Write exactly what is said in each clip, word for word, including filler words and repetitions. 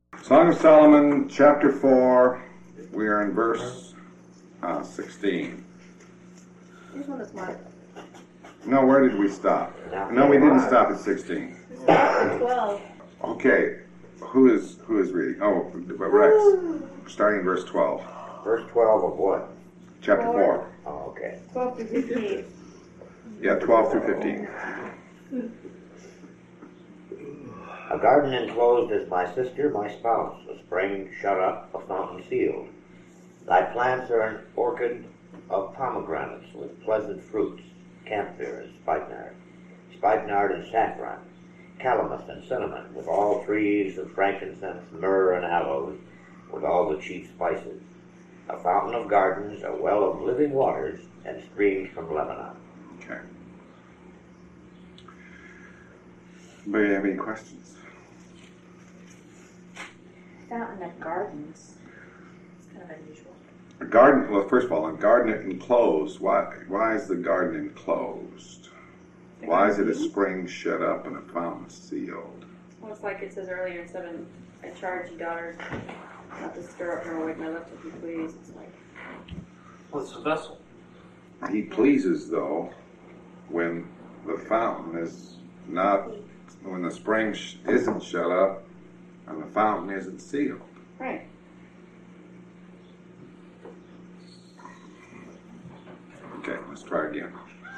Song of Solomon, chapter four. We are in verse uh, sixteen. Here's one that's marked. No, where did we stop? No, we didn't stop at sixteen. twelve. Okay, who is who is reading? Oh, Rex. Starting in verse twelve. Verse twelve of what? Chapter four. Oh, okay. twelve through fifteen. Yeah, twelve through fifteen. A garden enclosed is my sister, my spouse, a spring shut up, a fountain sealed. Thy plants are an orchard of pomegranates with pleasant fruits, camphor, spikenard, spikenard and saffron, calamus and cinnamon, with all trees of frankincense, myrrh and aloes, with all the chief spices. A fountain of gardens, a well of living waters, and streams from Lebanon. Okay. Anybody have any questions? Fountain of gardens. It's kind of unusual. A garden. Well, first of all, a garden enclosed. Why? Why is the garden enclosed? Why is it a spring shut up and a fountain sealed? Well, it's like it says earlier in seven, I charge you, daughters, not to stir up nor awake my lips if you please. It's like, well, it's a vessel. He pleases, though, when the fountain is not, when the spring sh- isn't shut up and the fountain isn't sealed. right. Okay, let's try again.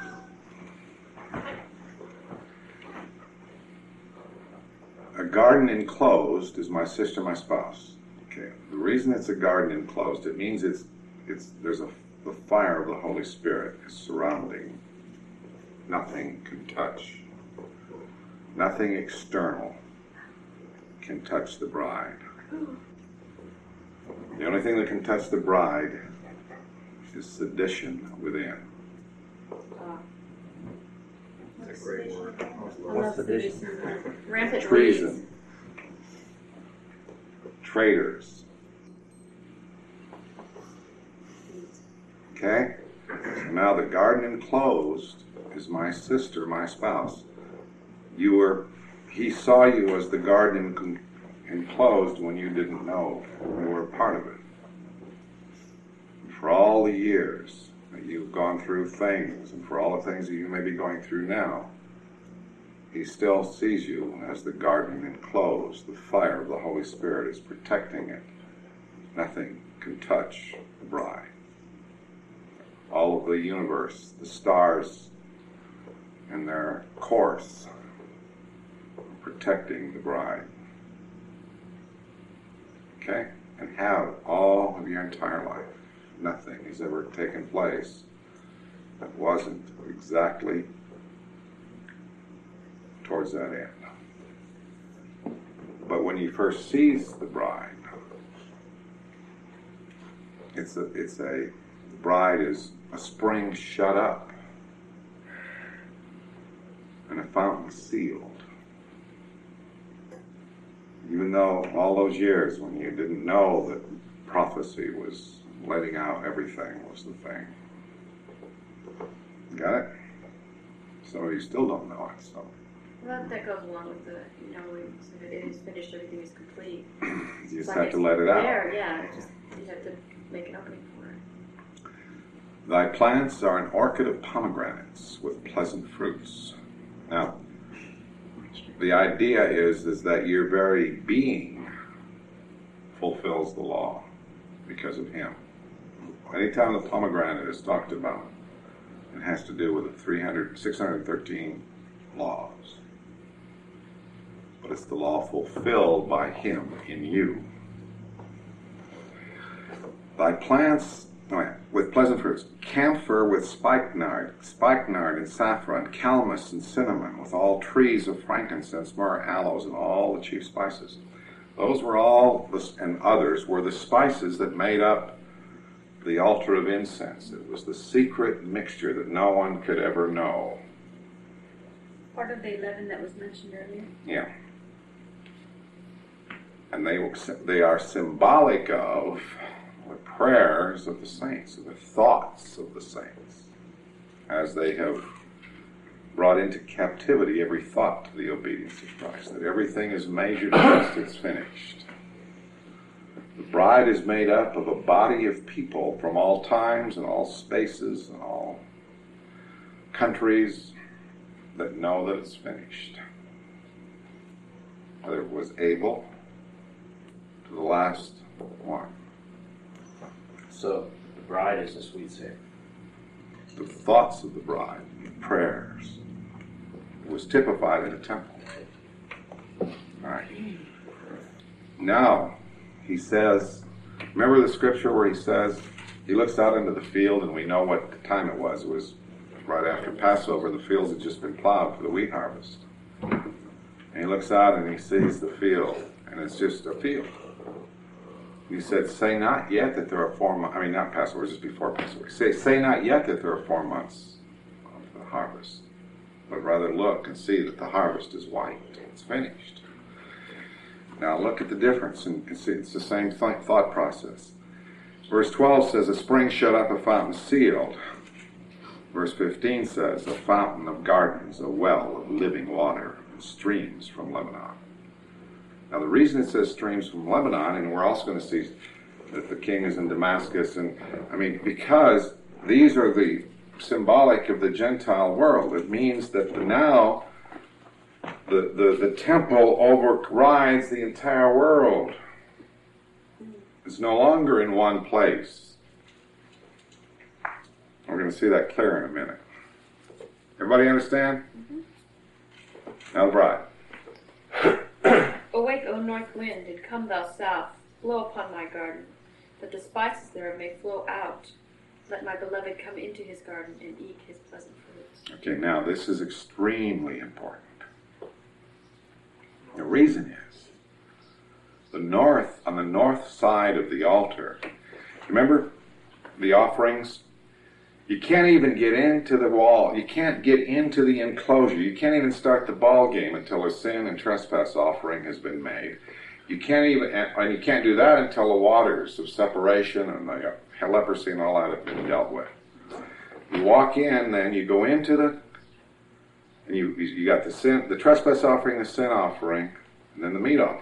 A garden enclosed is my sister, my spouse. Okay, the reason it's a garden enclosed, it means it's it's there's a the fire of the Holy Spirit is surrounding. Nothing can touch. Nothing external can touch the bride. The only thing that can touch the bride is sedition within. What's What's sedition? Rampant Treason. weeds. Traitors. Okay? So now the garden enclosed is my sister, my spouse. You were, he saw you as the garden con- enclosed when you didn't know you were a part of it. For all the years that you've gone through things, and for all the things that you may be going through now, he still sees you as the garden enclosed. The fire of the Holy Spirit is protecting it. Nothing can touch the bride. All of the universe, the stars in their course, protecting the bride. Okay? And have all of your entire life. Nothing has ever taken place that wasn't exactly towards that end. But when he first sees the bride, it's a, it's a, the bride is a spring shut up and a fountain sealed. Even though all those years when you didn't know that prophecy was letting out everything was the thing. Got it? Some of you still don't know it, so. Well, that, that goes along with the, you know, we, so it is finished, everything is complete. You just It's have like to let it out. There, yeah, it just, you have to make an opening for it. Thy plants are an orchard of pomegranates with pleasant fruits. Now, the idea is, is that your very being fulfills the law because of him. Anytime the pomegranate is talked about, it has to do with the three hundred, six hundred thirteen laws. But it's the law fulfilled by him in you. Thy plants oh, with pleasant fruits, camphor with spikenard, spikenard and saffron, calamus and cinnamon, with all trees of frankincense, myrrh, aloes, and all the chief spices. Those were all, the, and others, were the spices that made up the altar of incense. It was the secret mixture that no one could ever know. Part of the eleven that was mentioned earlier. Yeah. And they they are symbolic of the prayers of the saints, of the thoughts of the saints, as they have brought into captivity every thought to the obedience of Christ, that everything is measured against it's finished. The bride is made up of a body of people from all times and all spaces and all countries that know that it's finished. Whether it was Abel to the last one. So the bride is the sweet Savior. The thoughts of the bride, the prayers, it was typified in a temple. All right. Now, he says, remember the scripture where he says, he looks out into the field, and we know what time it was. It was right after Passover. The fields had just been plowed for the wheat harvest. And he looks out and he sees the field, and it's just a field. He said, say not yet that there are four months, I mean not Passover, just before Passover. Say, say not yet that there are four months of the harvest, but rather look and see that the harvest is white. It's finished. Now look at the difference, and it's, it's the same th- thought process. Verse twelve says, a spring shut up, a fountain sealed. Verse fifteen says, a fountain of gardens, a well of living water, and streams from Lebanon. Now the reason it says streams from Lebanon, and we're also going to see that the king is in Damascus, and I mean, because these are the symbolic of the Gentile world. It means that the, now the, the, the temple overrides the entire world. It's no longer in one place. We're going to see that clear in a minute. Everybody understand? Mm-hmm. Now the bride. Awake, O north wind, and come thou south, blow upon my garden, that the spices thereof may flow out. Let my beloved come into his garden and eat his pleasant fruits. Okay, now this is extremely important. The reason is, the north, on the north side of the altar, remember the offerings? You can't even get into the wall. You can't get into the enclosure. You can't even start the ball game until a sin and trespass offering has been made. You can't even, and you can't do that until the waters of separation and the leprosy and all that have been dealt with. You walk in, then you go into the, and you you got the sin, the trespass offering, the sin offering, and then the meat offering.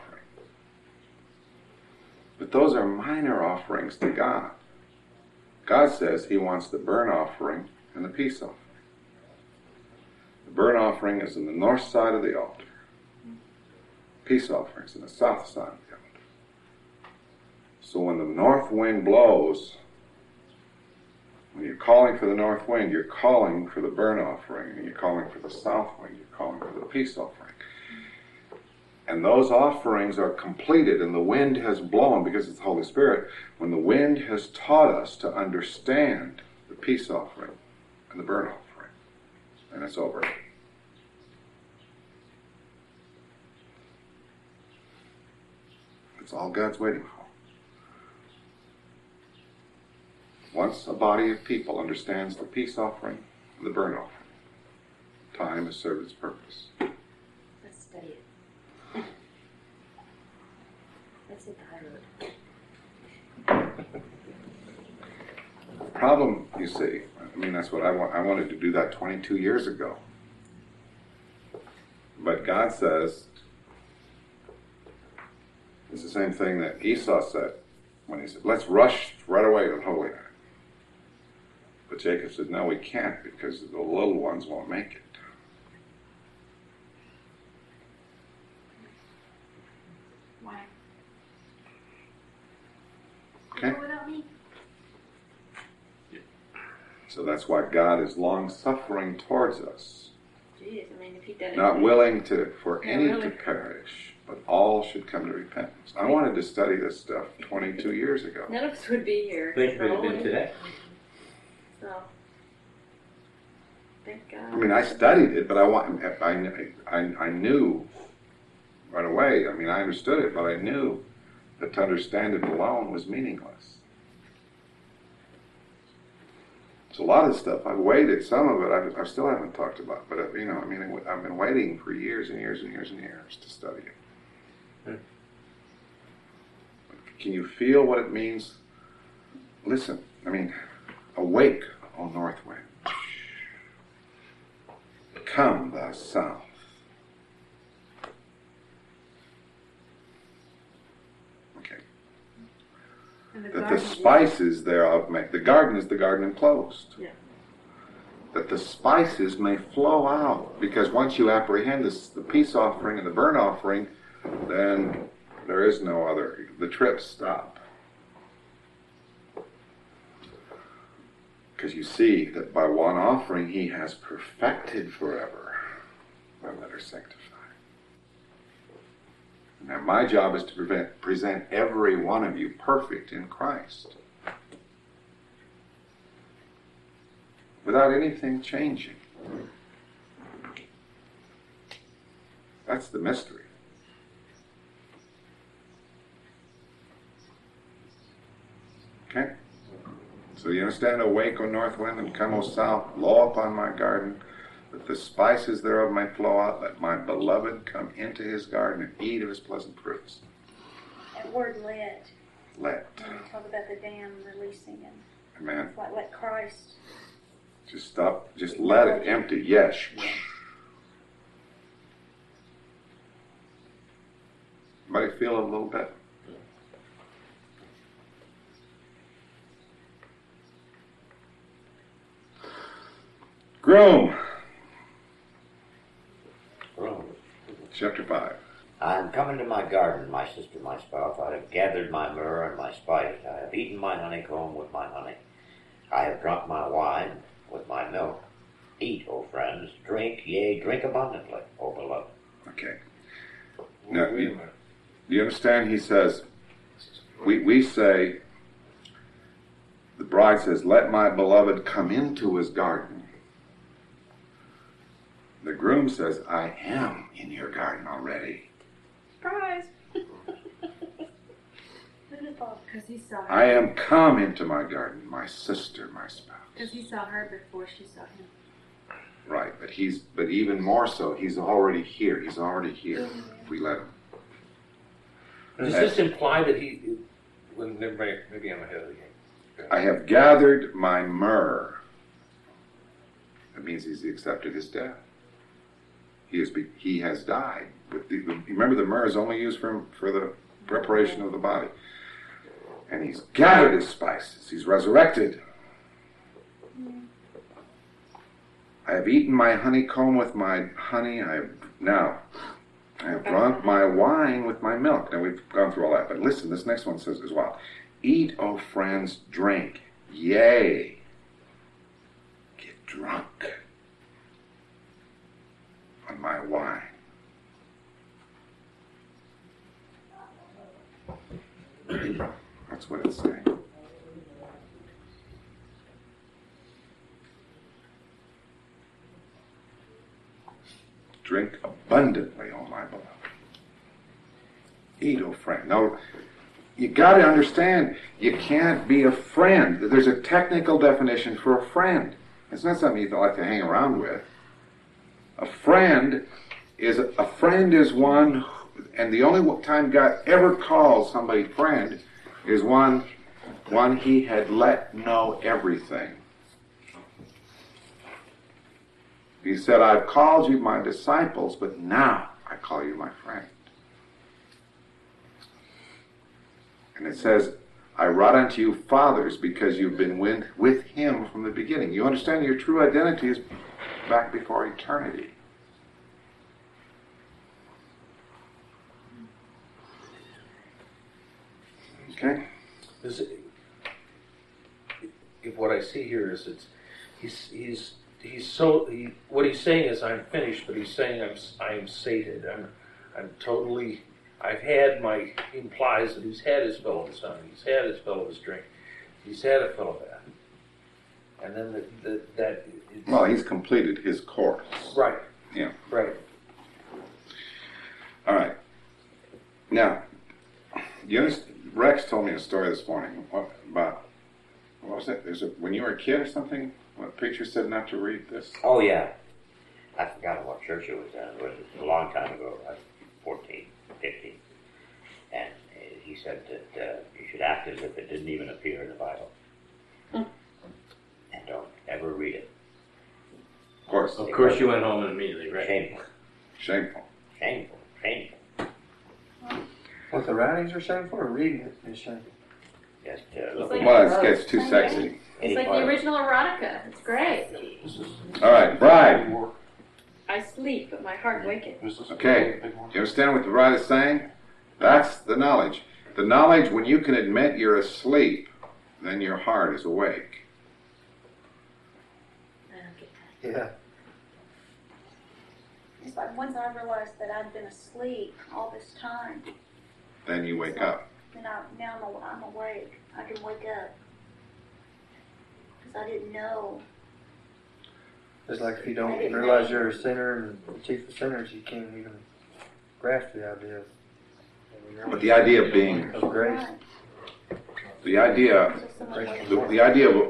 But those are minor offerings to God. God says he wants the burnt offering and the peace offering. The burnt offering is on the north side of the altar. Peace offerings on the south side of the altar. So when the north wind blows, when you're calling for the north wind, you're calling for the burnt offering, and you're calling for the south wind, you're calling for the peace offering. And those offerings are completed, and the wind has blown, because it's the Holy Spirit, when the wind has taught us to understand the peace offering and the burnt offering. And it's over. It's all God's waiting for. Once a body of people understands the peace offering and the burnt offering, time has served its purpose. Let's study it. Let's hit the high road. The problem, you see, I mean, that's what I want. I wanted to do that twenty-two years ago. But God says, it's the same thing that Esau said when he said, let's rush right away to the Holy Land. But Jacob said, no, we can't, because the little ones won't make it. Why? Okay? Go without me. So that's why God is long-suffering towards us, Jeez, I mean, if he did it. not willing to for Yeah, any really. to perish, but all should come to repentance. I wanted to study this stuff twenty-two years ago. None of us would be here. Which would have been Probably. today. So, thank God. I mean, I studied it, but I want I, I, I knew right away. I mean, I understood it, but I knew that to understand it alone was meaningless. So a lot of the stuff I've waited. Some of it I, I still haven't talked about, but you know, I mean, I've been waiting for years and years and years and years to study it. Hmm. Can you feel what it means? Listen, I mean, awake, O north wind. Come, thou south. Okay. And the that the garden is- spices thereof may, the garden is the garden enclosed. Yeah. That the spices may flow out. Because once you apprehend this, the peace offering and the burnt offering, then there is no other. The trips stop. Because you see that by one offering he has perfected forever them that are sanctified. Now my job is to prevent, present every one of you perfect in Christ. Without anything changing. That's the mystery. Okay? So you understand, awake, O north wind, and come, O south, blow upon my garden, that the spices thereof may flow out, let my beloved come into his garden and eat of his pleasant fruits. That word let, Let. when we talk about the dam releasing and Amen. it's like let Christ. Just stop, just let it empty. Yes. Everybody feel it a little bit? Groom, Rome. chapter five. I am come into my garden, my sister, my spouse. I have gathered my myrrh and my spice. I have eaten my honeycomb with my honey. I have drunk my wine with my milk. Eat, O friends, drink, yea, drink abundantly, O beloved. Okay. Now, you, do you understand? He says, we, we say, the bride says, let my beloved come into his garden. The groom says, I am in your garden already. Surprise! Because he saw her. I am come into my garden, my sister, my spouse. Because he saw her before she saw him. Right, but he's, but even more so, he's already here. He's already here. If we let him. Does this imply that he, when maybe, maybe I'm ahead of the game. I have gathered my myrrh. That means he's accepted his death. He has be, he has died. But the, remember, the myrrh is only used for for the preparation of the body. And he's gathered his spices. He's resurrected. I have eaten my honeycomb with my honey. I have now. I have drunk my wine with my milk. Now we've gone through all that, but listen. This next one says as well. Eat, O friends, drink. Yea, get drunk on my wine. That's what it's saying. Drink abundantly, O my beloved. Eat, O friend. Now, you got to understand, you can't be a friend. There's a technical definition for a friend. It's not something you like to hang around with. A friend is a friend is one, and the only time God ever calls somebody friend is one, one he had let know everything. He said, I've called you my disciples, but now I call you my friend. And it says, I wrought unto you fathers because you've been with, with him from the beginning. You understand your true identity is back before eternity. Okay? Is it, if what I see here is it's he's he's he's so he, what he's saying is I'm finished, but he's saying I'm I'm sated. I'm I'm totally. I've had my implies that he's had his fill of his honey. He's had his fill of his drink. He's had a fill of that. And then the, the, that. It's, Well, he's completed his course. right. Yeah. Right. All right. Now, you understand, Rex told me a story this morning what, about, what was it? There's a, when you were a kid or something, what preacher said not to read this? Oh, yeah. I forgot what church it was in. It was a long time ago, like fourteen, fifteen. And uh, he said that uh, you should act as if it didn't even appear in the Bible. Mm. And don't ever read it. Of course. Of course, you went home and immediately read. Shameful. Shameful. Shameful. Shameful. What, the writings are shameful or reading it is shameful? Just uh, It's looking like- Well, at it's, it's too sexy. any It's like part the of it. original erotica. It's great. This is- All right, bride. I sleep, but my heart waketh. This is Okay. the big one. You understand what the bride is saying? That's the knowledge. The knowledge, when you can admit you're asleep, then your heart is awake. I don't get that. Yeah. It's like once I realized that I'd been asleep all this time, Then you wake up. then I, now I'm, aw- I'm awake. I can wake up. Because I didn't know. It's like if you don't realize you're a sinner and the chief of sinners, you can't even grasp the idea But the idea of being, of grace. Right. the idea, So someone Grace. wakes the, up. the idea of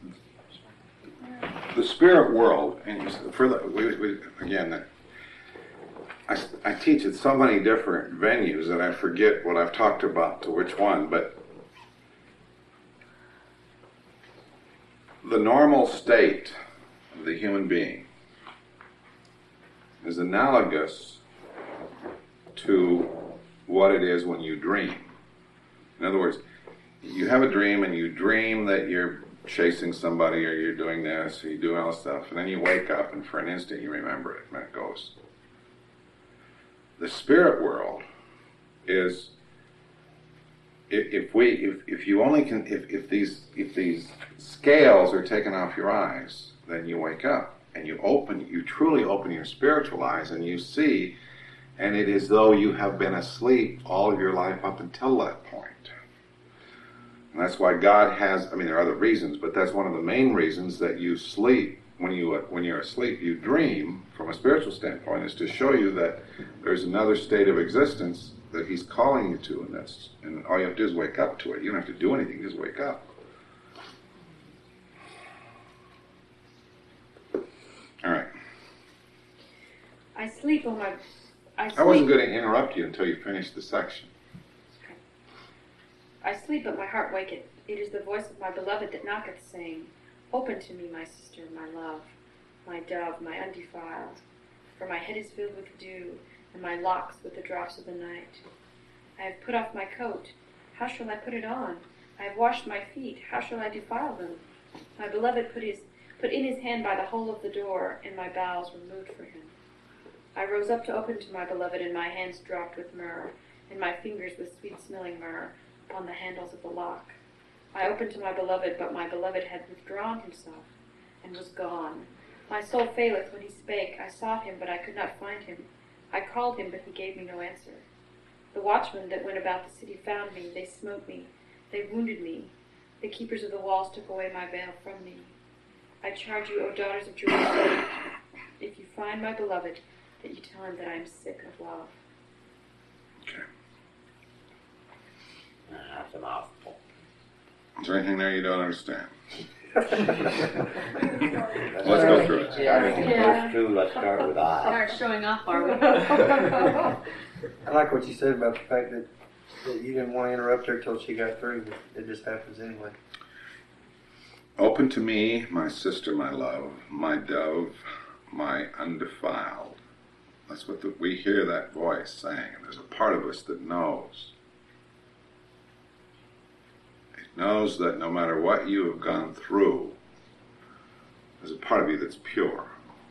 the spirit world, and you s- for the, we, we, again, that I, I teach at so many different venues that I forget what I've talked about to which one, but the normal state of the human being is analogous to what it is when you dream. In other words, you have a dream and you dream that you're chasing somebody or you're doing this or you do all this stuff, and then you wake up and for an instant you remember it and it goes. The spirit world is, if, if we, if, if you only can, if, if these, if these scales are taken off your eyes, then you wake up and you open, you truly open your spiritual eyes and you see, and it is though you have been asleep all of your life up until that point. And that's why God has, I mean, there are other reasons, but that's one of the main reasons that you sleep. When, you, when you're asleep, you dream, from a spiritual standpoint, is to show you that there's another state of existence that He's calling you to, and that's, and all you have to do is wake up to it. You don't have to do anything, just wake up. All right. I sleep on my. I sleep. I wasn't going to interrupt you until you finished the section. I sleep, but my heart waketh. It is the voice of my beloved that knocketh, saying, Open to me, my sister, my love, my dove, my undefiled. For my head is filled with dew, and my locks with the drops of the night. I have put off my coat. How shall I put it on? I have washed my feet. How shall I defile them? My beloved put his put in his hand by the hole of the door, and my bowels were moved for him. I rose up to open to my beloved, and my hands dropped with myrrh, and my fingers with sweet-smelling myrrh upon the handles of the lock. I opened to my beloved, but my beloved had withdrawn himself, and was gone. My soul faileth when he spake. I sought him, but I could not find him. I called him, but he gave me no answer. The watchmen that went about the city found me. They smote me. They wounded me. The keepers of the walls took away my veil from me. I charge you, O daughters of Jerusalem, if you find my beloved, that you tell him that I am sick of love. Okay. Uh, That's a mouthful. Is there anything there you don't understand? Let's Let's go through it. Starting in Yeah. verse two, let's start with I. Start showing off, are we? I like what you said about the fact that, that you didn't want to interrupt her till she got through, but it just happens anyway. Open to me, my sister, my love, my dove, my undefiled. That's what the, we hear that voice saying, and there's a part of us that knows. It knows that no matter what you have gone through, there's a part of you that's pure.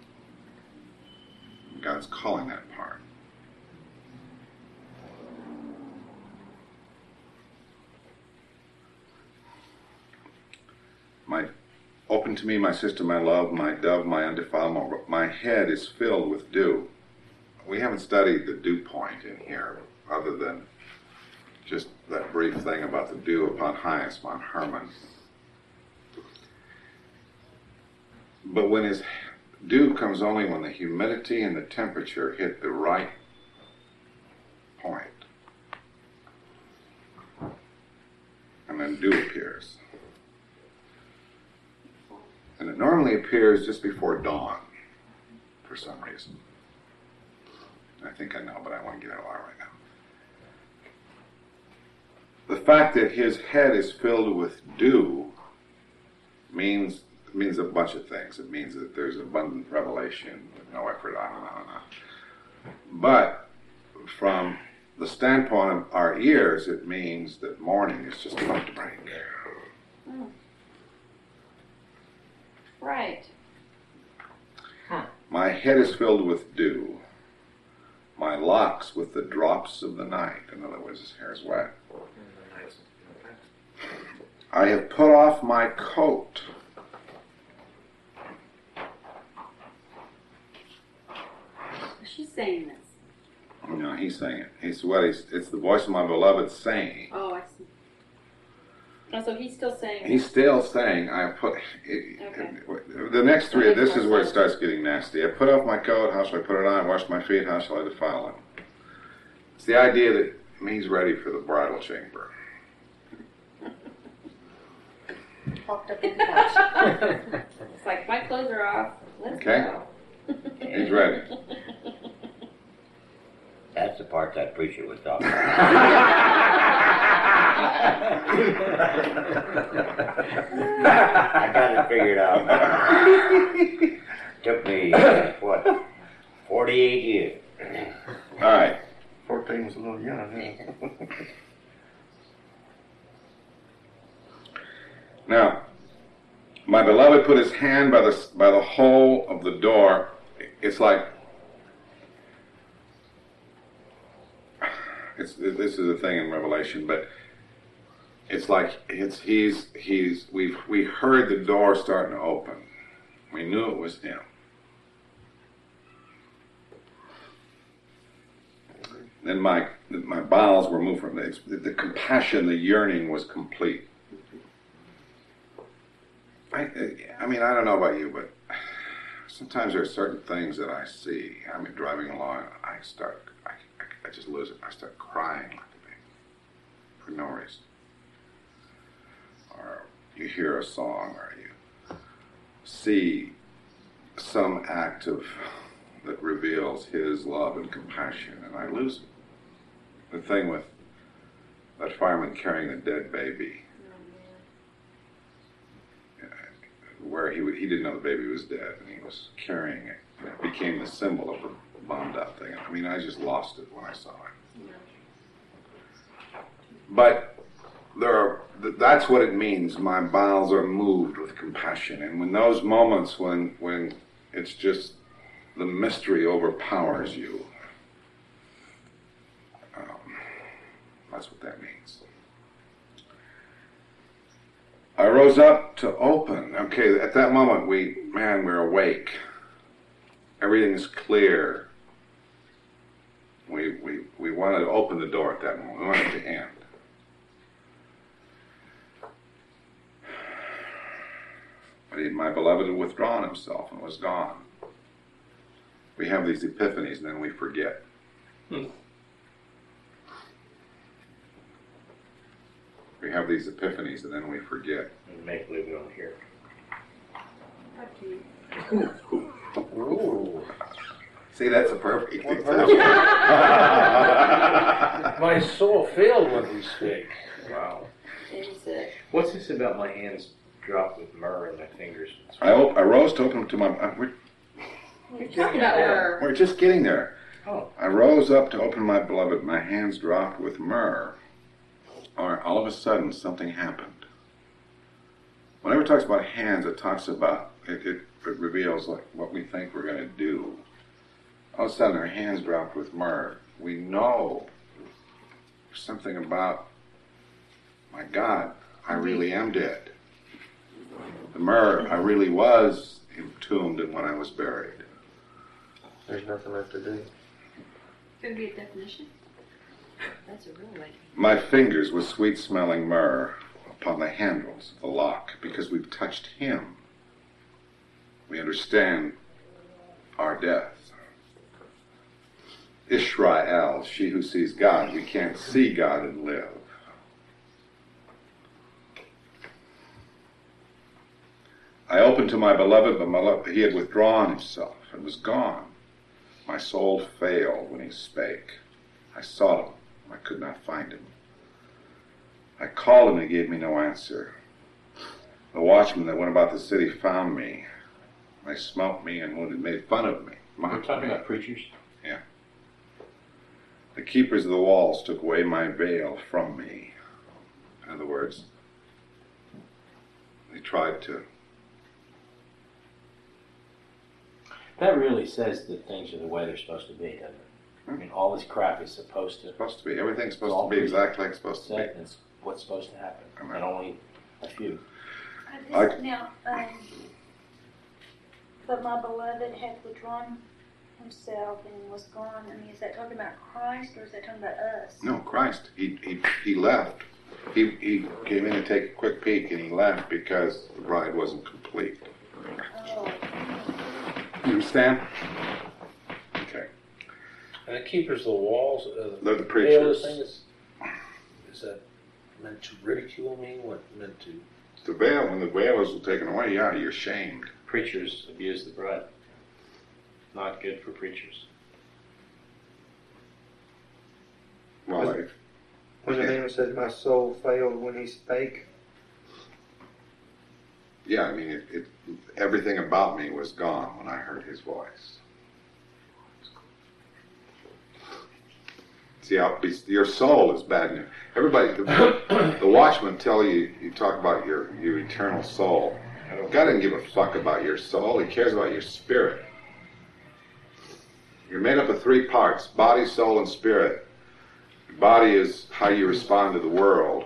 And God's calling that part. My open to me, my sister, my love, my dove, my undefiled, my, my head is filled with dew. We haven't studied the dew point in here, other than just that brief thing about the dew upon highest Mount Hermon. But when his dew comes only when the humidity and the temperature hit the right point. And then dew appears. And it normally appears just before dawn, for some reason. I think I know, but I want to get out right now. The fact that his head is filled with dew means means a bunch of things. It means that there's abundant revelation with no effort, on and on and on. But from the standpoint of our ears, it means that morning is just about to break. Oh. Right. My head is filled with dew, my locks with the drops of the night. In other words, his hair is wet. I have put off my coat. She's saying this. No, he's saying it. It's what he's. It's the voice of my beloved saying. Oh, I see. Oh, so he's still saying. He's still saying, I put. It, Okay. it, the next three. That makes This is more where it sense. starts getting nasty. I put off my coat. How shall I put it on? I wash my feet. How shall I defile them? It's the idea that he's ready for the bridal chamber. Walked up in the couch. It's like my clothes are off. Let's Okay. go. He's ready. That's the part that preacher was talking about. I got it figured out. Took me, uh, what, forty-eight years. All right. fourteen was a little young, huh? Now, my beloved put his hand by the by the hole of the door. It's like it's this is a thing in Revelation, but it's like it's he's he's we've we heard the door starting to open. We knew it was him. Then my my bowels were moved from the, the compassion, the yearning was complete. I, I mean, I don't know about you, but sometimes there are certain things that I see. I mean, driving along, I start, I, I, I just lose it. I start crying like a baby for no reason. Or you hear a song, or you see some act of that reveals His love and compassion, and I lose it. The thing with that fireman carrying the dead baby. Where he would, he didn't know the baby was dead, and he was carrying it. And it became the symbol of the bombed out thing. I mean, I just lost it when I saw it. But there are, that's what it means. My bowels are moved with compassion. And when those moments when when it's just the mystery overpowers you, um, that's what that means. I rose up to open. Okay, at that moment, we, man, we're awake. Everything's clear. We, we, we wanted to open the door at that moment. We wanted it to end. But he, my beloved had withdrawn himself and was gone. We have these epiphanies and then we forget. Hmm. We have these epiphanies and then we forget. And make believe we don't hear. Ooh. See, that's a perfect example. My soul failed when we spake. Wow. Is it? What's this about my hands drop with myrrh and my fingers? I, op- I rose to open to my. Uh, we're, You're talking about her. we're just getting there. Oh. I rose up to open my beloved. My hands dropped with myrrh. Or all of a sudden, something happened. Whenever it talks about hands, it talks about it. It, it reveals like what we think we're going to do. All of a sudden, our hands dropped with myrrh. We know something about. My God, I really am dead. The myrrh, I really was entombed in when I was buried. There's nothing left to do. Could be a definition. That's a real way. My fingers with sweet-smelling myrrh upon the handles of the lock, because we've touched Him. We understand our death. Israel, she who sees God. We can't see God and live. I opened to my beloved, but my lo- he had withdrawn himself and was gone. My soul failed when he spake. I sought him. I could not find him. I called him and he gave me no answer. The watchmen that went about the city found me. They smote me and wounded, made fun of me. We're mocked talking me. about preachers? Yeah. The keepers of the walls took away my veil from me. In other words, they tried to. That really says that things are the way they're supposed to be, doesn't it? I mean, all this crap is supposed to Supposed to be. Everything's supposed all to be pre- exactly like it's supposed to set, be. and it's what's supposed to happen, Amen. and only a few. I- This, now, um, but my beloved hath withdrawn himself and was gone. I mean, is that talking about Christ or is that talking about us? No, Christ. He he he left. He he came in to take a quick peek, and he left because the bride wasn't complete. Oh, You understand? Okay. And the keepers of the walls, uh, They're the veil, this preachers. thing is, is that meant to ridicule me? What meant to? The veil, when the veil is taken away, yeah, you're shamed. Preachers abuse the bride. Not good for preachers. Well, like, When the man says, "My soul failed when he spake," yeah, I mean, it, it, everything about me was gone when I heard his voice. See how your soul is bad news. Everybody, the, the watchmen tell you, you talk about your, your eternal soul. God doesn't give a fuck about your soul. He cares about your spirit. You're made up of three parts: body, soul, and spirit. Your body is how you respond to the world.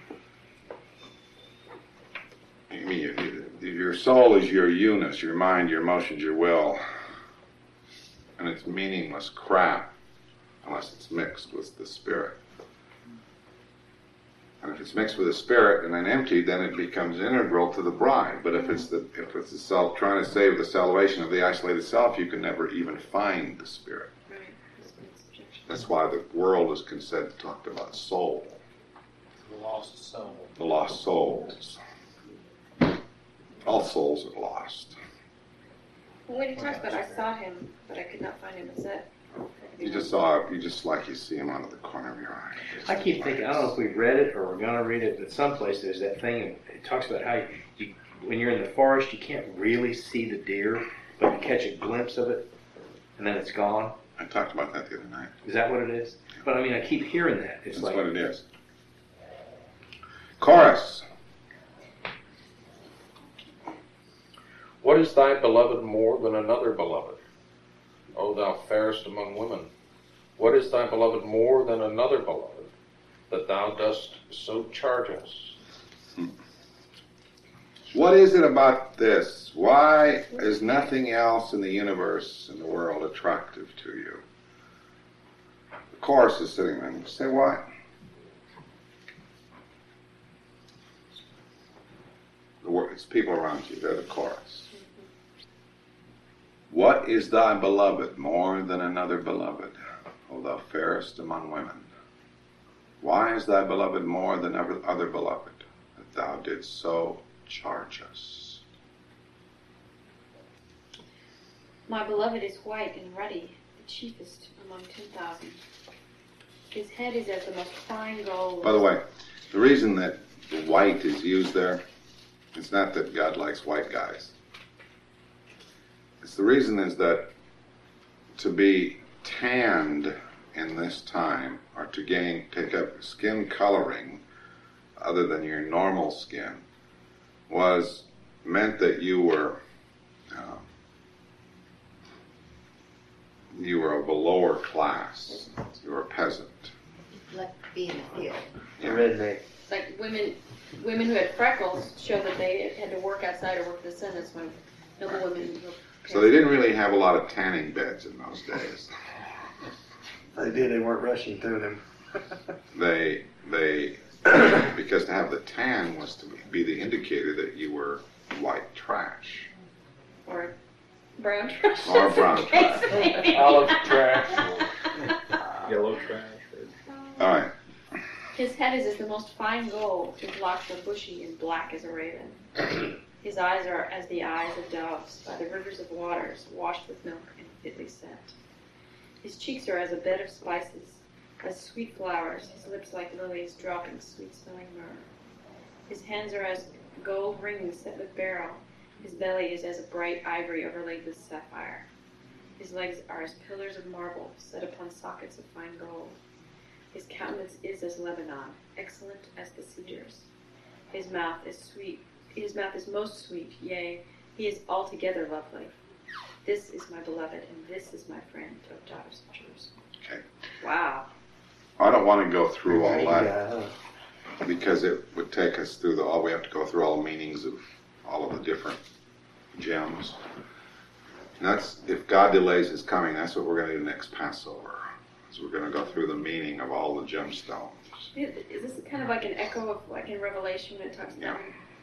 I mean, you, you, your soul is your Eunice, your mind, your emotions, your will. And it's meaningless crap unless it's mixed with the spirit. And if it's mixed with the spirit and then emptied, then it becomes integral to the bride. But if it's the if it's the self trying to save the salvation of the isolated self, you can never even find the spirit. Right. That's what it's objection. That's why the world is considered talked about soul, The lost soul. the lost souls. All souls are lost. Well, when he talks about I sought him, but I could not find him, is that? You just saw, you just like you see him out of the corner of your eye. I keep thinking, I don't know if we've read it or we're going to read it, but someplace there's that thing, and it talks about how you, when you're in the forest, you can't really see the deer, but you catch a glimpse of it, and then it's gone. I talked about that the other night. Is that what it is? But I mean, I keep hearing that. It's That's like, what it is. Chorus. What is thy beloved more than another beloved? O thou fairest among women, what is thy beloved more than another beloved, that thou dost so charge us? What is it about this? Why is nothing else in the universe, in the world, attractive to you? The chorus is sitting there. Say what? The word, it's people around you. They're the chorus. What is thy beloved more than another beloved, O thou fairest among women? Why is thy beloved more than every other beloved, that thou didst so charge us? My beloved is white and ruddy, the chiefest among ten thousand. His head is as the most fine gold. By the way, the reason that the white is used there, it's not that God likes white guys. It's the reason is that to be tanned in this time, or to gain, take up skin coloring other than your normal skin, was meant that you were uh, you were of a lower class. You were a peasant. Like be in the field. the redneck. It's like women, women who had freckles showed that they had to work outside or work in the sun. That's when noble women were. So they didn't really have a lot of tanning beds in those days. They did. They weren't rushing through them. They they because to have the tan was to be the indicator that you were white trash Or brown trash. or brown trash. Olive trash. yellow trash. All right. His head is as the most fine gold. His locks are bushy and black as a raven. His eyes are as the eyes of doves by the rivers of waters, washed with milk and fitly set. His cheeks are as a bed of spices, as sweet flowers, his lips like lilies dropping sweet-smelling myrrh. His hands are as gold rings set with beryl. His belly is as a bright ivory overlaid with sapphire. His legs are as pillars of marble set upon sockets of fine gold. His countenance is as Lebanon, excellent as the cedars. His mouth is sweet. His mouth is most sweet, yea, he is altogether lovely. This is my beloved, and this is my friend, O daughters of Jerusalem. Okay. Wow. I don't want to go through all that Yeah. because it would take us through the, all, we have to go through all the meanings of all of the different gems. And that's, if God delays his coming, that's what we're going to do next Passover. So we're going to go through the meaning of all the gemstones. Is is this kind of like an echo of like in Revelation when it talks about?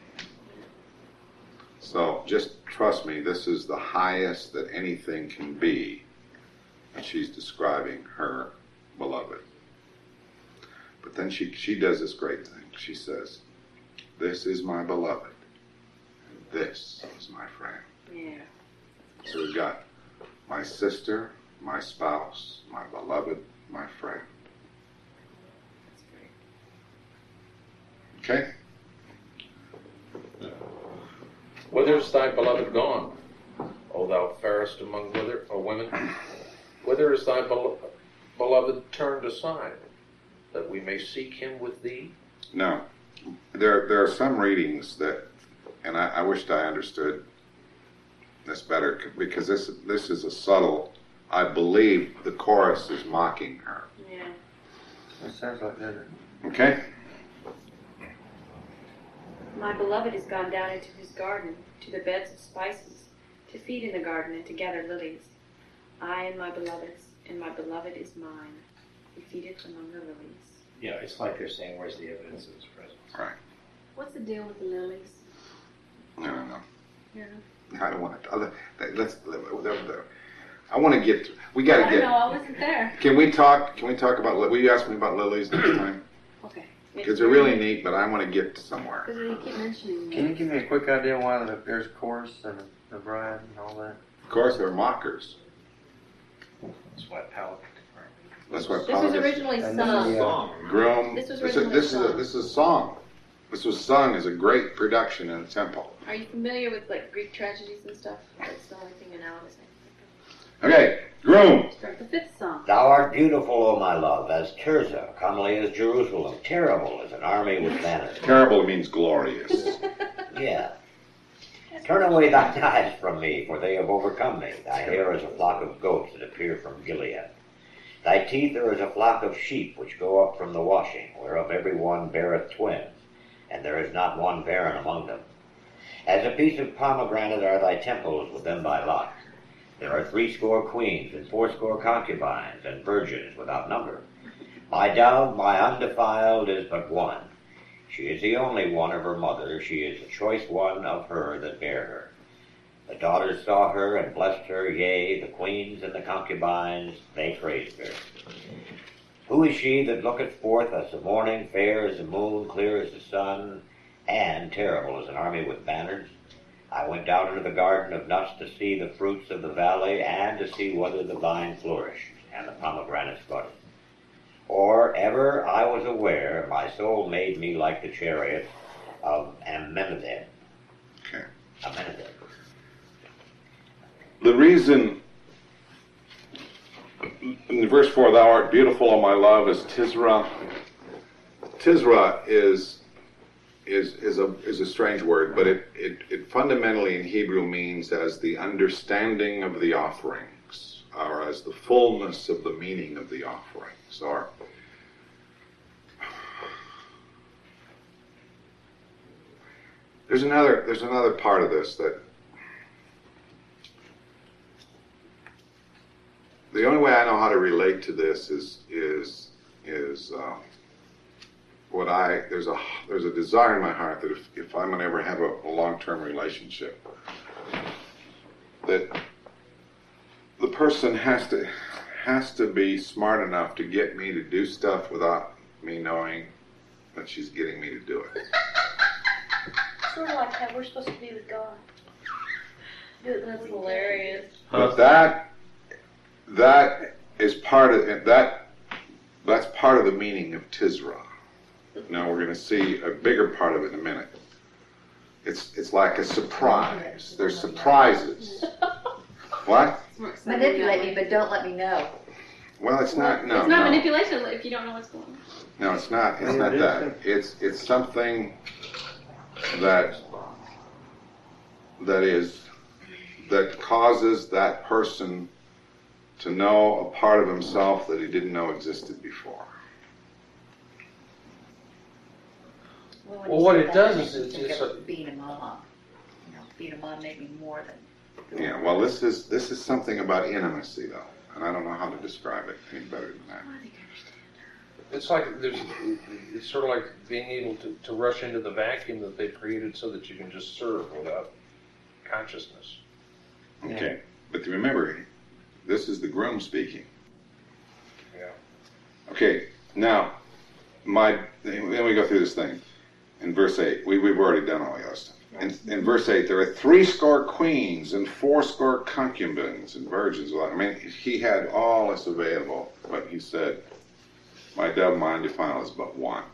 So just trust me, this is the highest that anything can be. And she's describing her beloved. But then she, she does this great thing. She says, this is my beloved, and this is my friend. Yeah. So we've got my sister, my spouse, my beloved, my friend. That's great. Okay? Whither's thy beloved gone, O thou fairest among wither, or women? Whither is thy belo- beloved turned aside, that we may seek him with thee? No. There, there are some readings that, and I, I wished I understood this better, because this, this is a subtle, I believe the chorus is mocking her. Yeah. It sounds like that. Okay? My beloved is gone down into his garden, to the beds of spices, to feed in the garden and to gather lilies. I am my beloved's, and my beloved is mine. He feedeth among the lilies. Yeah, it's like they're saying, where's the evidence of his presence? Right. What's the deal with the lilies? I don't know. Yeah. I don't want to. Other, let's. I want to get. We got I to don't get. know, I wasn't there. Can we talk? Can we talk about? Will you ask me about lilies next time? Okay. Because they're really neat, but I want to get to somewhere. Because you keep mentioning Can you it. give me a quick idea why the, there's a chorus and a, a bride and all that? Of course, they're mockers. That's why Pelican. That's what. This was Pelican- originally And sung. then, Song. Groom. This was this, is, originally this is a sung. this is a song. This was sung as a great production in the temple. Are you familiar with like Greek tragedies and stuff? That's the only thing I know. Is Okay, groom. Start the fifth song. Thou art beautiful, O my love, as Tirzah, comely as Jerusalem, terrible as an army with banners. Terrible means glorious. Yeah. Turn away thine eyes from me, for they have overcome me. Thy hair is a flock of goats that appear from Gilead. Thy teeth are as a flock of sheep which go up from the washing, whereof every one beareth twins, and there is not one barren among them. As a piece of pomegranate are thy temples within thy lot. There are threescore queens and fourscore concubines and virgins without number. My dove, my undefiled, is but one. She is the only one of her mother. She is the choice one of her that bare her. The daughters saw her and blessed her, yea, the queens and the concubines, they praised her. Who is she that looketh forth as the morning, fair as the moon, clear as the sun, and terrible as an army with banners? I went down into the garden of nuts to see the fruits of the valley, and to see whether the vine flourished, and the pomegranates budded. Or ever I was aware, my soul made me like the chariot of Amenhotep. Okay. Amenhotep. The reason in verse four, thou art beautiful, O my love, is Tisra. Tisra is is is a is a strange word, but it, it, it fundamentally in Hebrew means as the understanding of the offerings, or as the fullness of the meaning of the offerings, or there's another there's another part of this that the only way I know how to relate to this is is is uh, what I there's a there's a desire in my heart that if, if I'm gonna ever have a, a long-term relationship, that the person has to has to be smart enough to get me to do stuff without me knowing that she's getting me to do it. Sort of like how we're supposed to be with God. Do it That's when we hilarious. But that that is part of that that's part of the meaning of Tisra. Now we're going to see a bigger part of it in a minute. It's it's like a surprise. There's surprises. What? It's more exciting that Manipulate way. me, but don't let me know. Well, it's not, no, It's not no. manipulation if you don't know what's going on. No, it's not, it's not that. It's, it's something that, that is, that causes that person to know a part of himself that he didn't know existed before. Well, when Well, you what said it that, does I is made me it's think just of a- being a mom. You know, being a mom made me more than. Yeah, well, this is, this is something about intimacy, though, and I don't know how to describe it any better than that. It's like there's, it's sort of like being able to, to rush into the vacuum that they've created so that you can just serve without consciousness. Okay, but remember, this is the groom speaking. Yeah. Okay, now, my, then we go through this thing. In verse eight, we, we've already done all the other stuff. In, in verse eight, there are three score queens and four score concubines and virgins. I mean, he had all this available, but he said, my dove, my undefiled, is but one.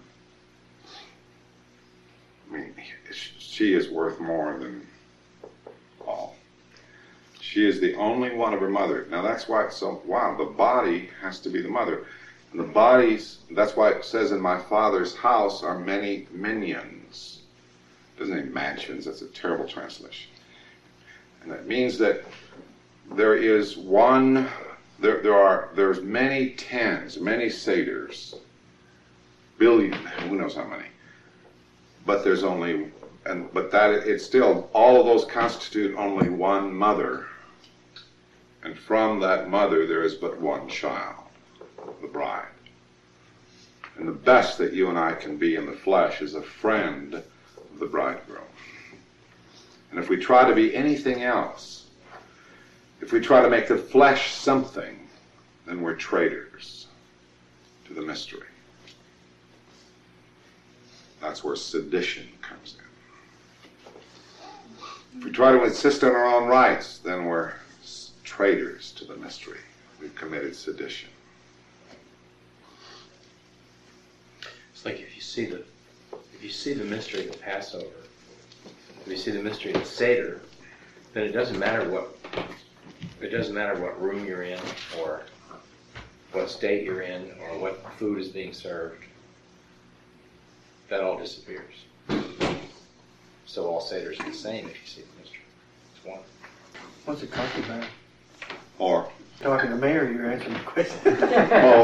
I mean, she is worth more than all. She is the only one of her mother. Now that's why it's so, wow, the body has to be the mother. And the bodies, that's why it says in my Father's house are many minions. It doesn't mean mansions, that's a terrible translation. And that means that there is one, there, there are, there's many tens, many satyrs, billion, who knows how many. But there's only, and but that, it's still, all of those constitute only one mother. And from that mother there is but one child, the bride. And the best that you and I can be in the flesh is a friend of the bridegroom. And if we try to be anything else, if we try to make the flesh something, then we're traitors to the mystery. That's where sedition comes in. If we try to insist on our own rights, then we're traitors to the mystery. We've committed sedition. It's like if you see the if you see the mystery of the Passover, if you see the mystery of the Seder, then it doesn't matter what it doesn't matter what room you're in or what state you're in or what food is being served. That all disappears. So all Seders are the same if you see the mystery. It's one. What's a concubine? Or, Talking to me or you're answering the question? oh,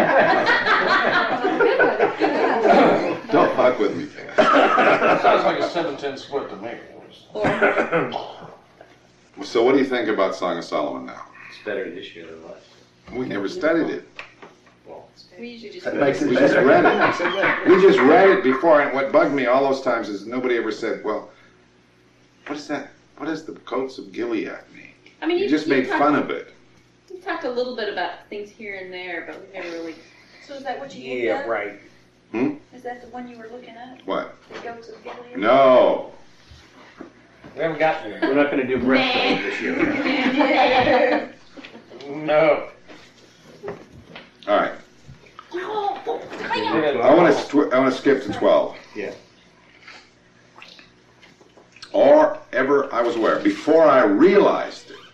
don't fuck with me. Sounds like a seven ten split to me. So what do you think about Song of Solomon now? It's better this year than last. We never studied it. Well, We usually just. That makes it We just better. read it. We just read it before, and what bugged me all those times is nobody ever said, well, what is that? What does the coats of Gilead mean? I mean, You you just made talked, fun of it. You talked a little bit about things here and there, but we never really. So is that what you looked Yeah, at? right. Is that the one you were looking at? What? The goats of Gilead? No. We haven't gotten there. We're not going to do breastfeeding this year. No. All right. No, I want to st- I want to skip to twelve. Yeah. Or ever I was aware, before I realized it.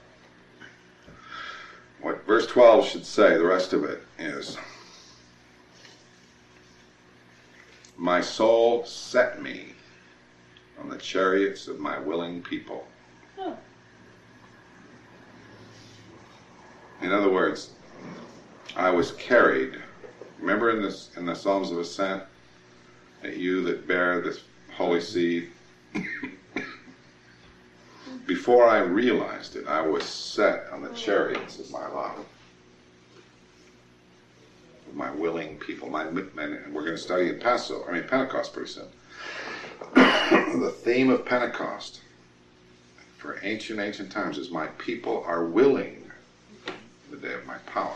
What verse twelve should say, the rest of it is, my soul set me on the chariots of my willing people. Oh. In other words, I was carried. Remember in this in the Psalms of Ascent, that you that bear this holy seed. Before I realized it, I was set on the chariots of my love, of my willing people. My and we're going to study in Passover. I mean Pentecost pretty soon. The theme of Pentecost for ancient ancient times is my people are willing the day of my power.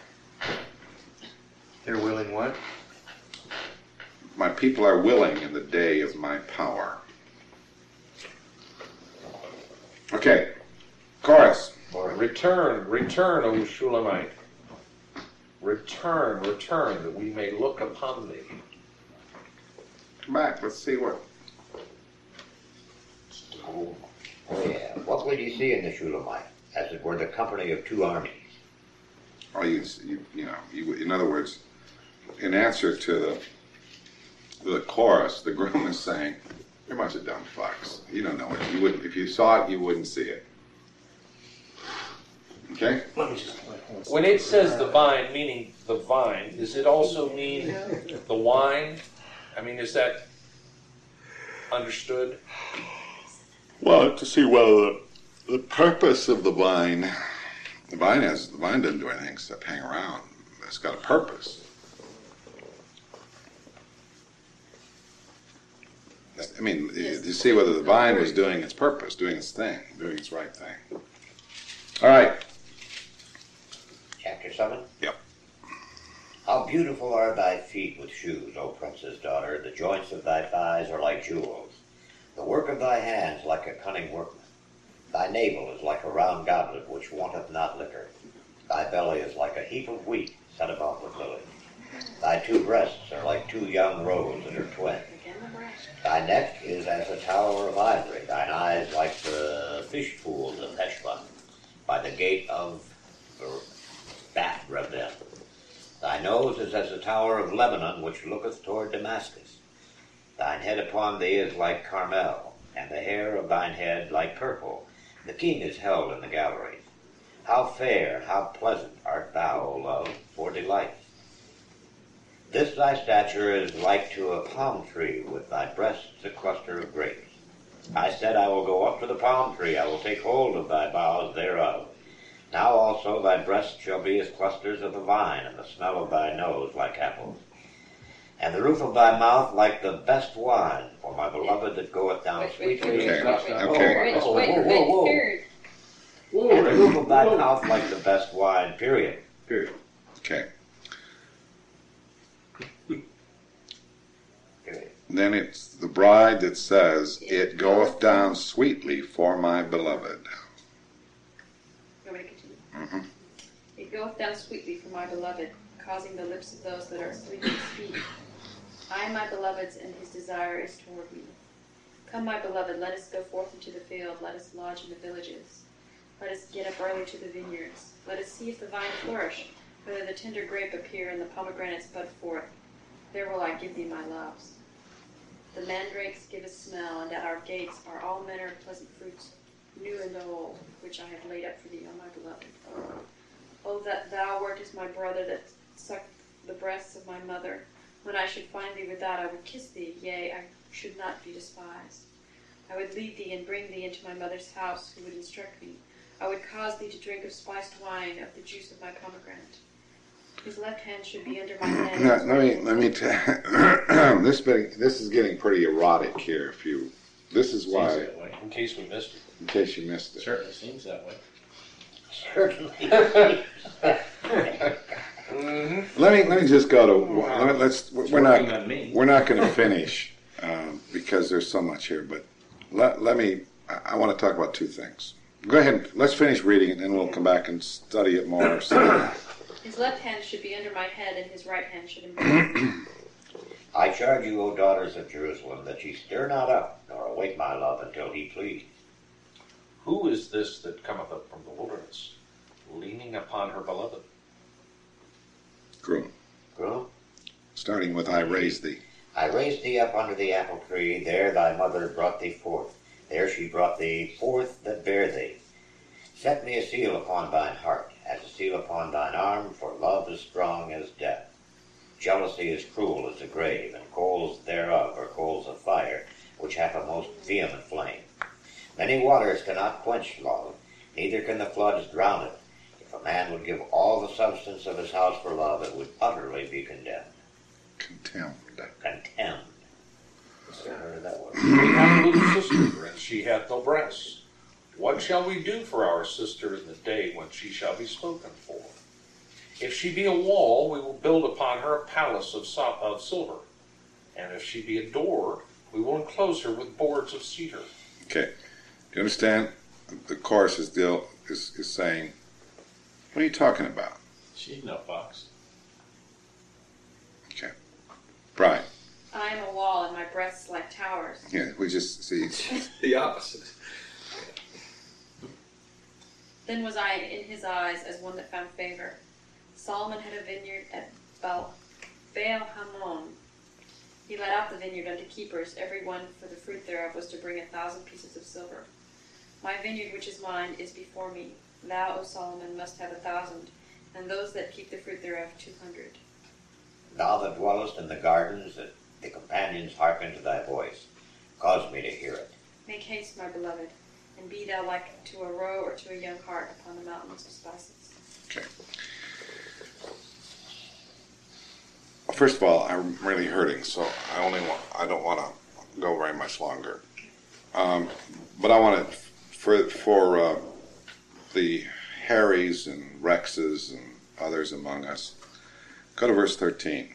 They're willing what? My people are willing in the day of my power. Okay, chorus. Return, return, O Shulamite. Return, return, that we may look upon thee. Come back, let's see what. Oh yeah. What would you see in the Shulamite? as it were the company of two armies. Oh, you, you, you know, you, in other words, in answer to the the chorus, the groom is saying, "You're a bunch of dumb fucks. You don't know it. You wouldn't, if you saw it, you wouldn't see it." Okay? When it says the vine, meaning the vine, does it also mean the wine? I mean, is that understood? Well, to see whether the, the purpose of the vine, the vine has, the vine doesn't do anything except hang around. It's got a purpose. I mean, Yes. to see whether the vine was doing its purpose, doing its thing, doing its right thing. All right. Chapter seven? Yep. How beautiful are thy feet with shoes, O princess daughter. The joints of thy thighs are like jewels. The work of thy hands like a cunning workman. Thy navel is like a round goblet which wanteth not liquor. Thy belly is like a heap of wheat set above with lilies. Thy two breasts are like two young roes that are twin. Again, the breast. Thy neck is as a tower of ivory. Thine eyes like the fish pools of Heshbon, by the gate of Bath Rabin. Thy nose is as a tower of Lebanon which looketh toward Damascus. Thine head upon thee is like Carmel, and the hair of thine head like purple. The king is held in the galleries. How fair, how pleasant art thou, O love, for delight. This thy stature is like to a palm tree, with thy breasts a cluster of grapes. I said, I will go up to the palm tree, I will take hold of thy boughs thereof. Now also thy breasts shall be as clusters of the vine, and the smell of thy nose like apples. And the roof of thy mouth like the best wine, for my beloved that goeth down Wait, wait, sweetly. wait, Okay, wait, wait, okay. wait, Whoa, wait, whoa, wait, whoa, whoa. period. And the roof of thy mouth like the best wine, period. Period. Okay. Period. Then it's the bride that says, "It goeth down sweetly for my beloved." You want me to continue? Mm-hmm. It goeth down sweetly for my beloved, causing the lips of those that are asleep to speak. I am my beloved's, and his desire is toward me. Come, my beloved, let us go forth into the field, let us lodge in the villages. Let us get up early to the vineyards. Let us see if the vine flourish, whether the tender grape appear and the pomegranates bud forth. There will I give thee my loves. The mandrakes give a smell, and at our gates are all manner of pleasant fruits, new and old, which I have laid up for thee, O my beloved. Oh, that thou wert as my brother that sucked the breasts of my mother. When I should find thee without, I would kiss thee, yea, I should not be despised. I would lead thee and bring thee into my mother's house, who would instruct me. I would cause thee to drink of spiced wine, of the juice of my pomegranate. His left hand should be under my head. Now, let me let me tell. this been, this is getting pretty erotic here. If you, this is Seems why, that way. In case we missed it. in case you missed it. Certainly seems that way. Certainly. Let me let me just go to. Let me, let's. We're working not. on me. We're not going to finish um, because there's so much here. But let let me. I, I want to talk about two things. Go ahead. Let's finish reading it, and then we'll come back and study it more. So, His left hand should be under my head, and his right hand should embrace me. I charge you, O daughters of Jerusalem, that ye stir not up, nor await my love until he please. Who is this that cometh up from the wilderness, leaning upon her beloved? groom. Groom, Starting with I raised thee. I raised thee up under the apple tree, there thy mother brought thee forth. There she brought thee forth that bare thee. Set me a seal upon thine heart, as a seal upon thine arm, for love is strong as death. Jealousy is cruel as the grave, and coals thereof are coals of fire, which hath a most vehement flame. Many waters cannot quench love, neither can the floods drown it. If a man would give all the substance of his house for love, it would utterly be condemned. Contemned. Contemned. Never heard of that word. We have a little sister, and she hath no breasts. What shall we do for our sister in the day when she shall be spoken for? If she be a wall, we will build upon her a palace of, so- of silver. And if she be a door, we will enclose her with boards of cedar. Okay. Do you understand? The chorus is deal is, is saying, what are you talking about? She's no fox. Okay. Brian. I am a wall, and my breasts like towers. Yeah, we just see. The opposite. Then was I in his eyes as one that found favor. Solomon had a vineyard at Baal Hamon. He let out the vineyard unto keepers. Every one for the fruit thereof was to bring a thousand pieces of silver. My vineyard which is mine is before me. Thou, O Solomon, must have a thousand, and those that keep the fruit thereof two hundred. Thou that dwellest in the gardens, that the companions hearken to thy voice. Cause me to hear it. Make haste, my beloved, and be thou like to a roe or to a young hart upon the mountains of spices. Okay. First of all, I'm really hurting, so I only want, I don't want to go very much longer. Um, but I want to, for, for uh, the Harrys and Rexes and others among us, go to verse thirteen.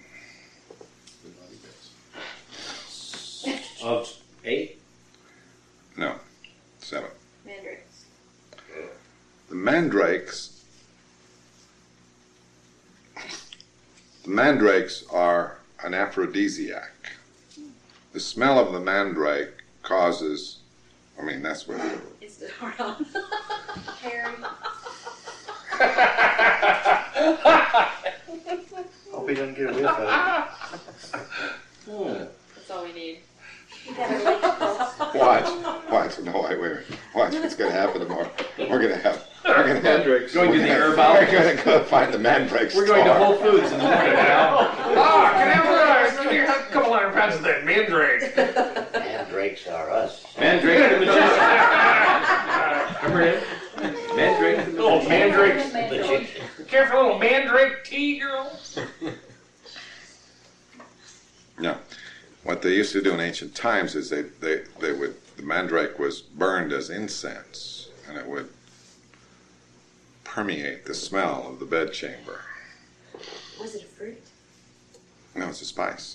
Of eight? No, seven. Mandrakes. The mandrakes, the mandrakes are an aphrodisiac. The smell of the mandrake causes, I mean, that's what. It's the hard on. Harry. Hope he doesn't get a whiff of it. Hmm. That's all we need. You got a lake close. Watch, watch. No, wait, wait, wait. Watch what's going to happen tomorrow. We're going to have, we're going to have, Mandrakes. Going to we're the gonna- herb out. We're going to go find the mandrake We're going to store. Whole Foods in the morning now. Ah, can I have a, a couple hundred pounds of that mandrake? Mandrakes are us. Mandrake the magician. Remember him? Mandrake the Little mandrake. Magician. Careful, little mandrake tea, girl. No. What they used to do in ancient times is they, they, they would, the mandrake was burned as incense, and it would permeate the smell of the bedchamber. Was it a fruit? No, it's a spice.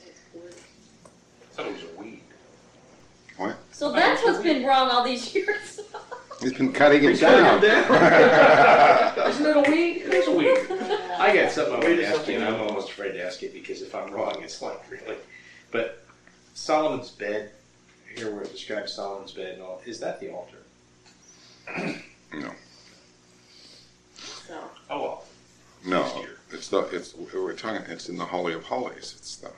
I thought it was a weed. What? So that's what's been wrong all these years. He's been cutting it cutting down. it Isn't it a weed? It is a weed. I got something I want Read to us ask something you, and I'm else. almost afraid to ask it because if I'm wrong, it's like really. But Solomon's bed, here where it describes Solomon's bed and all, is that the altar? No. So, Oh well. No. It's the, it's, we're talking, it's in the Holy of Holies. It's the,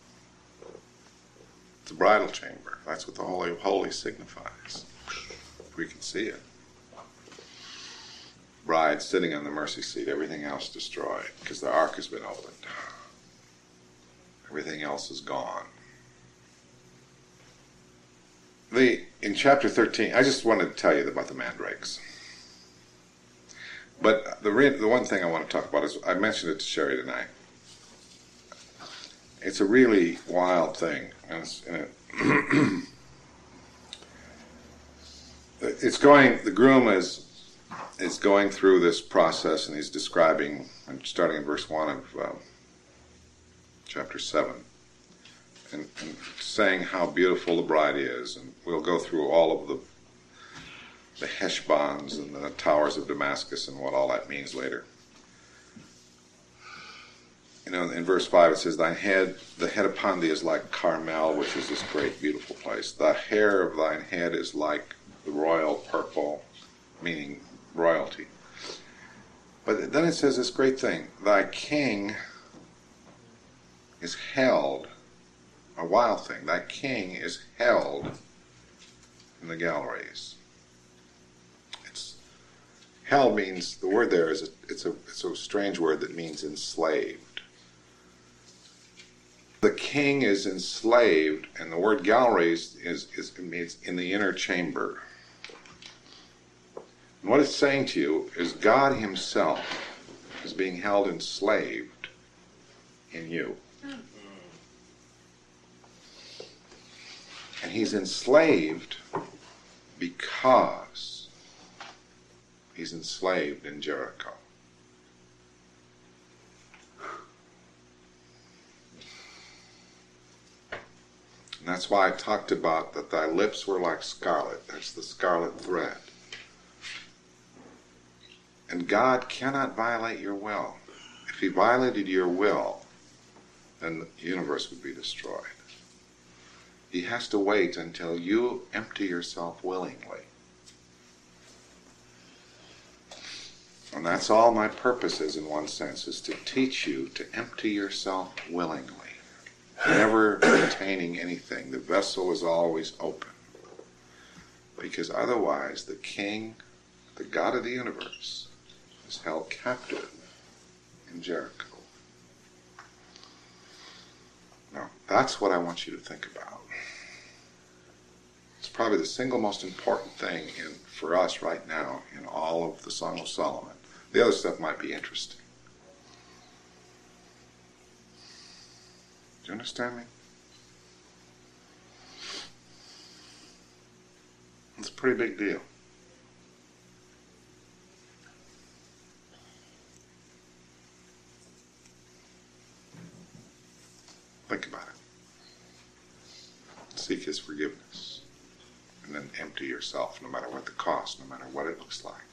it's the bridal chamber. That's what the Holy of Holies signifies. We can see it. Bride sitting on the mercy seat, everything else destroyed because the ark has been opened. Everything else is gone. The in chapter thirteen, I just wanted to tell you about the mandrakes. But the re- the one thing I want to talk about is I mentioned it to Sherry tonight. It's a really wild thing, and it's, and it, it's going. The groom is is going through this process, and he's describing. I'm starting in verse one of uh, chapter seven, and, and saying how beautiful the bride is, and we'll go through all of the the Heshbons and the towers of Damascus and what all that means later. You know, in verse five it says, "Thine head, the head upon thee is like Carmel, which is this great, beautiful place. The hair of thine head is like the royal purple," meaning royalty. But then it says this great thing, "Thy king is held," a wild thing, "thy king is held in the galleries." Hell means, the word there is, a, it's, a, it's a strange word that means enslaved. The king is enslaved, and the word galleries is, is it means in the inner chamber. And what it's saying to you is God himself is being held enslaved in you. And he's enslaved because he's enslaved in Jericho. And that's why I talked about that thy lips were like scarlet. That's the scarlet thread. And God cannot violate your will. If he violated your will, then the universe would be destroyed. He has to wait until you empty yourself willingly. And that's all my purpose is, in one sense, is to teach you to empty yourself willingly, never retaining anything. The vessel is always open. Because otherwise, the king, the God of the universe, is held captive in Jericho. Now, that's what I want you to think about. It's probably the single most important thing in, for us right now in all of the Song of Solomon. The other stuff might be interesting. Do you understand me? It's a pretty big deal. Think about it. Seek His forgiveness. And then empty yourself, no matter what the cost, no matter what it looks like.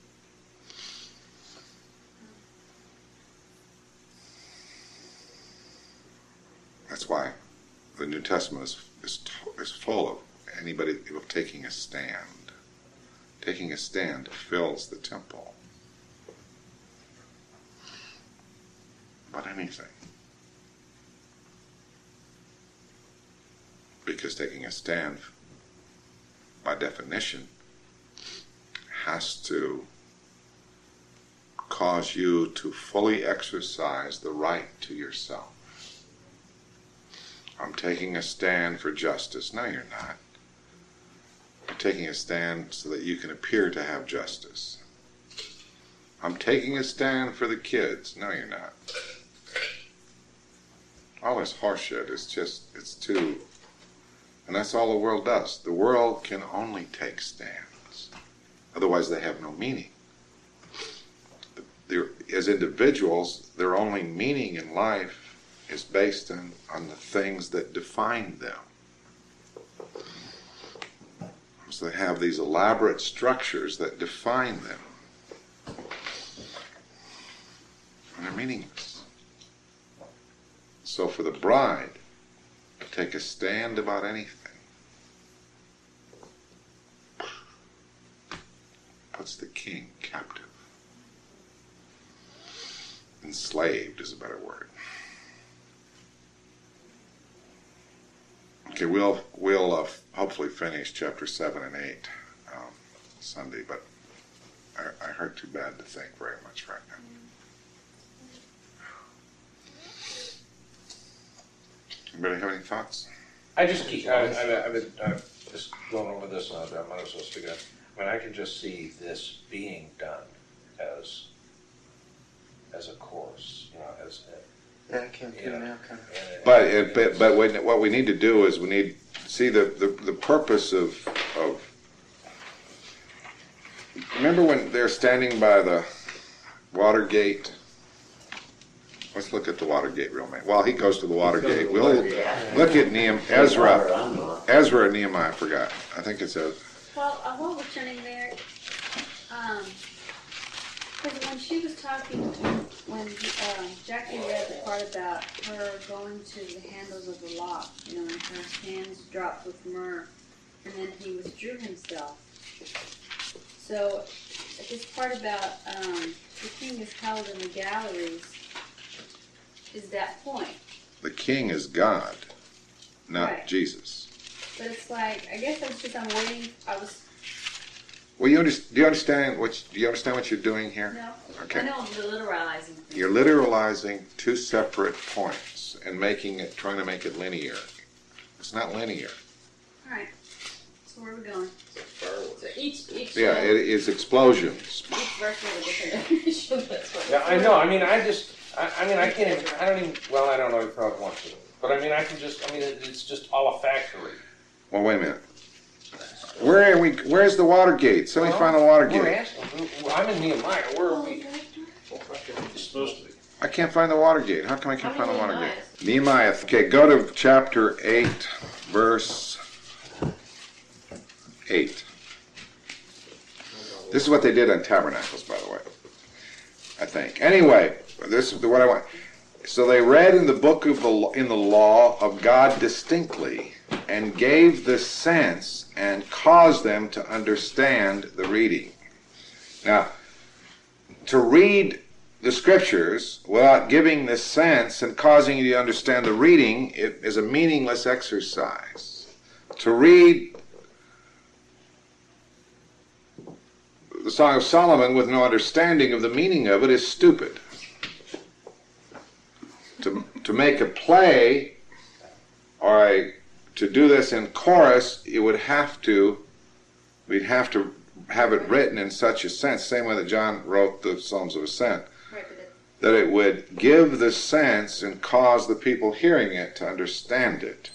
That's why the New Testament is, is, is full of anybody of taking a stand. Taking a stand fills the temple. About anything. Because taking a stand, by definition, has to cause you to fully exercise the right to yourself. I'm taking a stand for justice. No, you're not. You're taking a stand so that you can appear to have justice. I'm taking a stand for the kids. No, you're not. All this horseshit is just, it's too... And that's all the world does. The world can only take stands. Otherwise they have no meaning. They're, as individuals, their only meaning in life is based on, on the things that define them. So they have these elaborate structures that define them. And they're meaningless. So for the bride to take a stand about anything puts the king captive. Enslaved is a better word. Okay, we'll we'll uh, hopefully finish chapter seven and eight um, Sunday, but I, I hurt too bad to think very much right now. Anybody have any thoughts? I just keep, I, I, I've been I'm just going over this, and I might as well speak up. I mean, I can just see this being done as as a course, you know, as Yeah, I can too Yeah. now, kind of. but, But it, but, but when, what we need to do is we need see the, the, the purpose of of. Remember when they're standing by the Watergate? Let's look at the Watergate real quick. While he goes to the Watergate, we'll look at Nehemiah, Ezra, Ezra and Nehemiah. I forgot. I think it's a. Well, uh, while we're turning there, um, because when she was talking, when um, Jackie read the part about her going to the handles of the lock, you know, and her hands dropped with myrrh, and then he withdrew himself. So this part about um, the king is held in the galleries is that point. The king is God, not Right. Jesus. But it's like, I guess I was just, I'm waiting, I was, Well, you under, do you understand what do you understand what you're doing here? no, Okay. I know I'm literalizing things. You're literalizing two separate points and making it, trying to make it linear. It's not linear. All right, so where are we going? So each, each, Yeah, uh, it is explosions. each verse with a different definition, that's what. yeah, I know. I mean, I just, I, I mean, I can't even. I don't even. Well, I don't know if I would want to, but I mean, I can just. I mean, it, it's just olfactory. Well, wait a minute. Where are we? Where's the Watergate? Somebody Well, find the We're Watergate. asking. I'm in Nehemiah. Where are we? It's supposed to be. I can't find the Watergate. How come I can't I'm find the in Watergate? Nehemiah. Okay, go to chapter eight, verse eight. This is what they did on Tabernacles, by the way. I think. Anyway, this is what I want. So they read in the book of the in the law of God distinctly, and gave the sense and caused them to understand the reading. Now, to read the scriptures without giving the sense and causing you to understand the reading, it is a meaningless exercise. To read the Song of Solomon with no understanding of the meaning of it is stupid. To, to make a play or a, to do this in chorus, you would have to, we'd have to have it written in such a sense, same way that John wrote the Psalms of Ascent, Right, but it, that it would give the sense and cause the people hearing it to understand it.